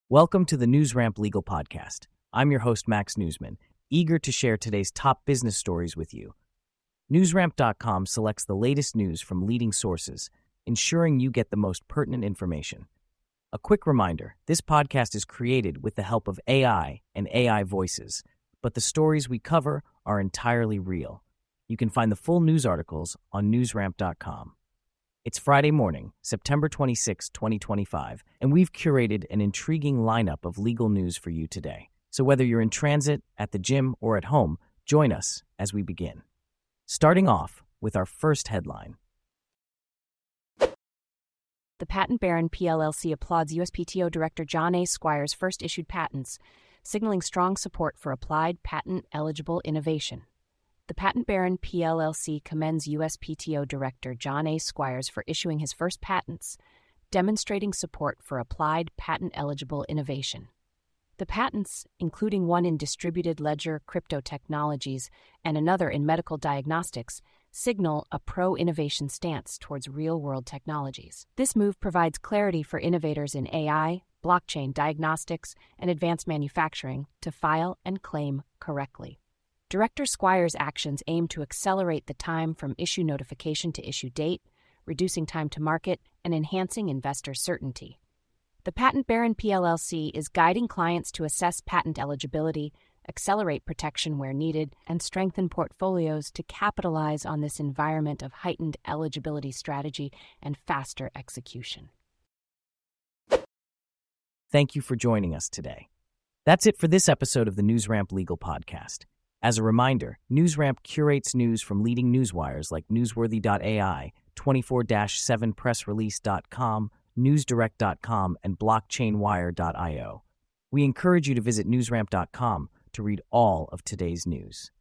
Welcome to the NewsRamp Legal Podcast. I'm your host, Max Newsman, eager to share today's top business stories with you. NewsRamp.com selects the latest news from leading sources, ensuring you get the most pertinent information. A quick reminder, this podcast is created with the help of AI and AI voices, but the stories we cover are entirely real. You can find the full news articles on NewsRamp.com. It's Friday morning, September 26, 2025, and we've curated an intriguing lineup of legal news for you today. So whether you're in transit, at the gym, or at home, join us as we begin. Starting off with our first headline. The Patent Baron PLLC applauds USPTO Director John A. Squires' first issued patents, signaling strong support for applied patent-eligible innovation. The Patent Baron PLLC commends USPTO Director John A. Squires for issuing his first patents, demonstrating support for applied patent-eligible innovation. The patents, including one in distributed ledger crypto technologies and another in medical diagnostics, signal a pro-innovation stance towards real-world technologies. This move provides clarity for innovators in AI, blockchain diagnostics, and advanced manufacturing to file and claim correctly. Director Squires' actions aim to accelerate the time from issue notification to issue date, reducing time to market, and enhancing investor certainty. The Patent Baron PLLC is guiding clients to assess patent eligibility, accelerate protection where needed, and strengthen portfolios to capitalize on this environment of heightened eligibility strategy and faster execution. Thank you for joining us today. That's it for this episode of the NewsRamp Legal Podcast. As a reminder, NewsRamp curates news from leading newswires like Newsworthy.ai, 24-7pressrelease.com, NewsDirect.com, and BlockchainWire.io. We encourage you to visit NewsRamp.com to read all of today's news.